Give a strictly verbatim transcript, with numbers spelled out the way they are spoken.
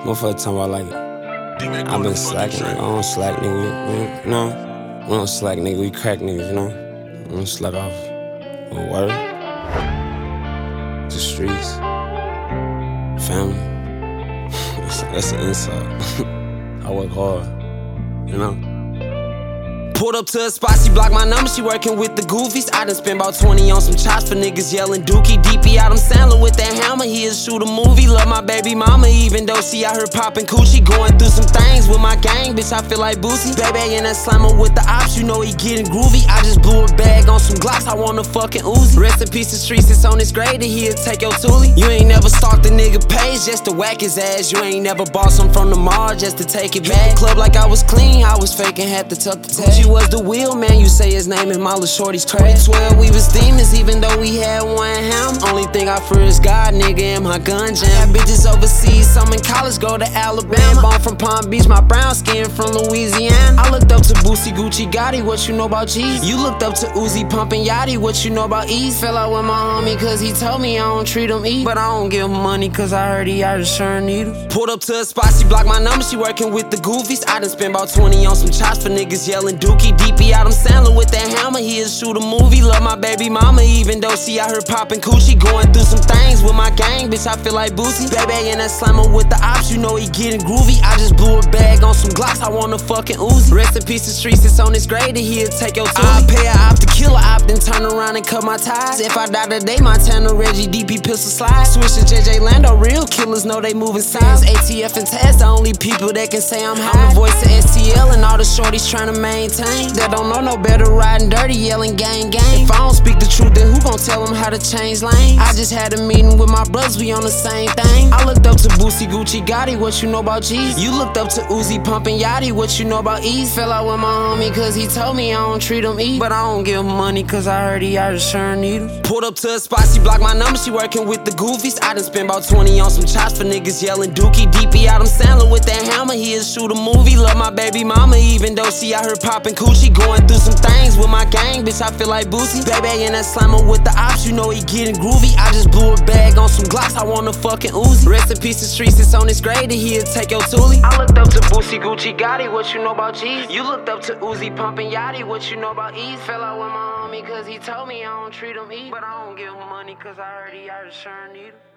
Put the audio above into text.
Motherfucker talking about like, I been slacking, nigga. I don't slack, nigga. We, you know, we don't slack, nigga. We crack niggas, you know. We don't slack off. On word. The streets. Family. That's, that's an insult. I work hard, you know. Pulled up to a spot, she blocked my number, she working with the goofies. I done spent about twenty on some chops for niggas yelling dookie. D P Adam Sandler with that hammer, he'll shoot a movie. Love my baby mama, even though she out here popping coochie. Going through some things with my gang, bitch, I feel like Boosie. Baby in that slammer with the ops, you know he getting groovy. I just blew a bag on some Glocks, I want a fucking Uzi. Rest in peace, the streets, it's on his grade, and he'll take your toolie. You ain't never stalked the nigga page just to whack his ass. You ain't never bought some from the mall just to take it back. Club like I was clean, I was faking, had to tuck the tag. She was the wheel, man, you say his name is Molly Shorty's crack. Swear we was demons, even though we had one ham. Only thing I fear is God, nigga, and my gun jam. Got bitches overseas, some in college, go to Alabama. Born from Palm Beach, my brown skin from Louisiana. I looked up to Boosie, Gucci, Gotti, what you know about G's? You looked up to Uzi, pumping Yachty, what you know about Ease? Fell out with my homie, cause he told me I don't treat him eat. But I don't give him money, cause I heard he out of sure needles. Pulled up to a spot, she blocked my number, she working with the goofies. I done spent about twenty on some chops for niggas yelling dookie. D P Adam Sandler with that hammer, he'll shoot a movie. Love my baby mama, even though she out here popping coochie. Going through some things with my gang, bitch, I feel like Boosie. Baby in that slammer with the ops, you know he getting groovy. I just blew a bag on some Glocks, I want a fucking Uzi. Rest in peace, the streets, it's on his grade, and he'll take your toolie. I'll pay a op to kill a op, then turn around and cut my ties. If I die today, Montana, Reggie, D P, pistol slide. Switch to J J Lando, real killers know they moving signs. A T F and Taz, the only people that can say I'm high. I'm the voice of S T L, and all the shorties trying to maintain. That don't know no better, riding dirty, yelling gang gang. If I don't speak the truth, then who gon' tell them how to change lanes? I just had a meeting with my brothers, we on the same thing. I looked up to Boosie, Gucci, Gotti, what you know about G's? You looked up to Uzi, pumping Yachty, what you know about Ease? Fell out with my homie, cause he told me I don't treat him eat. But I don't give him money, cause I heard he out of sure needles. Pulled up to a spot, she blocked my number, she working with the goofies. I done spent about twenty on some chops for niggas yelling dookie. D P Adam Sandler with that hammer, he'll shoot a movie. Love my baby mama, even though she out here popping coochie. Going through some things with my gang, bitch, I feel like Boosie. Baby in that slammer with the ops, you know he getting groovy. I just blew a bag on some Glocks, I want a fucking Uzi. Rest in peace, the streets, it's on his grade, and he'll take your toolie. I looked up to Boosie, Gucci, Gotti, what you know about G's? You looked up to Uzi, pumping Yachty, what you know about Ease? Fell out with my homie, cause he told me I don't treat him eat. But I don't give him money, cause I heard he out of sure needles.